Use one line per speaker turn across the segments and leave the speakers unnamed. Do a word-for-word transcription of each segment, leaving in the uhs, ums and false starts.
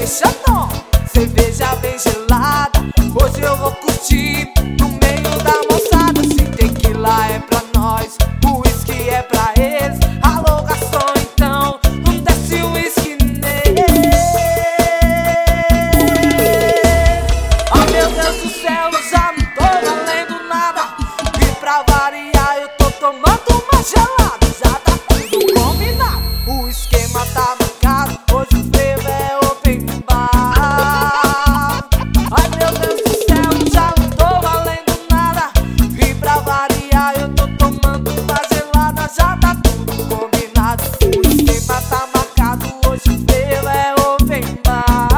Chatão, cerveja bem gelada. Hoje eu vou curtir no meio da moçada. Se tequila é pra nós, o uísque é pra eles. Alô garçom, então desce o uísque neles. Oh meu Deus do céu, eu já não tô valendo nada. E pra variar eu tô tomando uma gelada. Já tá tudo combinado, o esquema tá marcado. Hoje o frevo é open bar. Ai meu Deus do céu, já não tô valendo nada. E pra variar eu tô tomando uma gelada. Já tá tudo combinado, o esquema tá marcado. Hoje o frevo é open bar.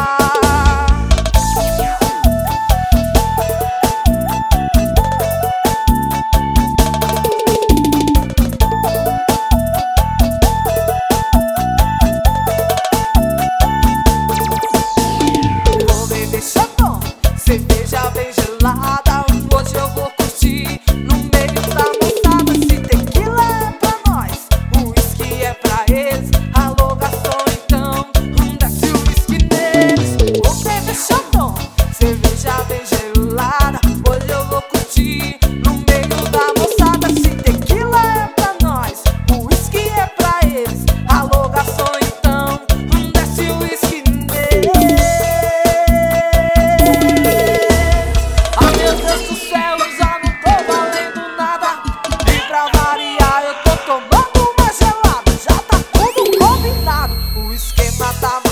Chatão, cerveja bem gelada. Hoje eu vou curtir no meio da moçada. Se tequila é pra nós, o uísque é pra eles. Alô garçom, então desce o uísque neles. Ô bebê chatão, cerveja bem gelada. Hoje eu vou curtir no meio da moçada. Se tequila é pra nós, o uísque é pra eles. Alô garçom, então desce o uísque neles. Meu Deus do céu, eu já não tô valendo nada. E pra variar eu tô tomando uma gelada. Já tá tudo combinado, o esquema tá